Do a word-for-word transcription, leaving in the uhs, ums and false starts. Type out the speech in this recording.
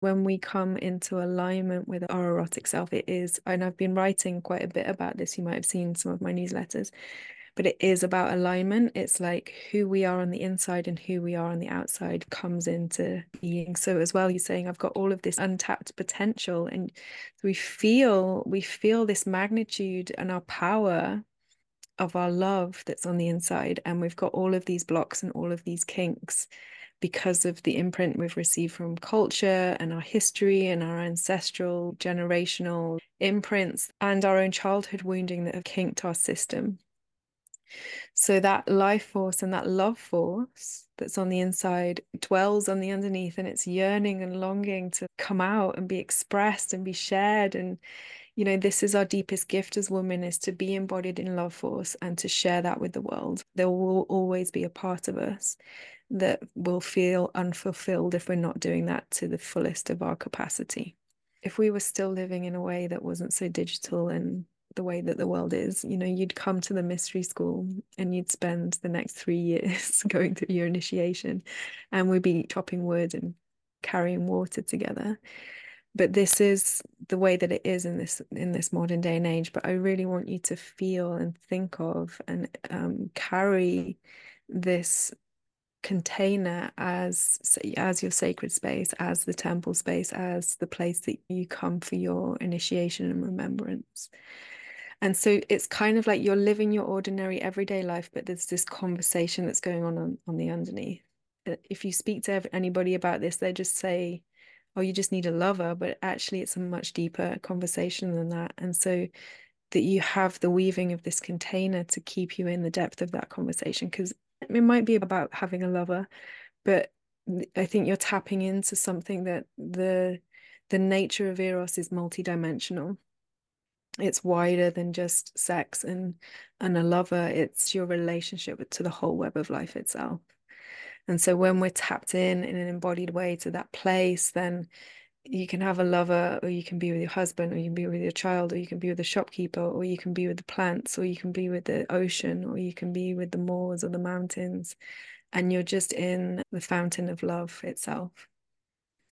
When we come into alignment with our erotic self, it is, and I've been writing quite a bit about this. You might have seen some of my newsletters, but it is about alignment. It's like who we are on the inside and who we are on the outside comes into being. So as well, you're saying I've got all of this untapped potential, and we feel we feel this magnitude and our power of our love that's on the inside, and we've got all of these blocks and all of these kinks because of the imprint we've received from culture and our history and our ancestral generational imprints and our own childhood wounding that have kinked our system. So that life force and that love force that's on the inside dwells on the underneath, and it's yearning and longing to come out and be expressed and be shared. And you know, this is our deepest gift as women, is to be embodied in love force and to share that with the world. There will always be a part of us that will feel unfulfilled if we're not doing that to the fullest of our capacity. If we were still living in a way that wasn't so digital and the way that the world is, you know, you'd come to the mystery school and you'd spend the next three years going through your initiation, and we'd be chopping wood and carrying water together. But this is the way that it is in this in this modern day and age. But I really want you to feel and think of and um, carry this container as as your sacred space, as the temple space, as the place that you come for your initiation and remembrance. And so it's kind of like you're living your ordinary everyday life, but there's this conversation that's going on on, on the underneath. If you speak to anybody about this, they just say, oh, you just need a lover, but actually it's a much deeper conversation than that. And so that you have the weaving of this container to keep you in the depth of that conversation, because it might be about having a lover, but I think you're tapping into something that the the nature of Eros is multidimensional. It's wider than just sex and and a lover. It's your relationship to the whole web of life itself. And so when we're tapped in in an embodied way to that place, then you can have a lover, or you can be with your husband, or you can be with your child, or you can be with the shopkeeper, or you can be with the plants, or you can be with the ocean, or you can be with the moors or the mountains. And you're just in the fountain of love itself.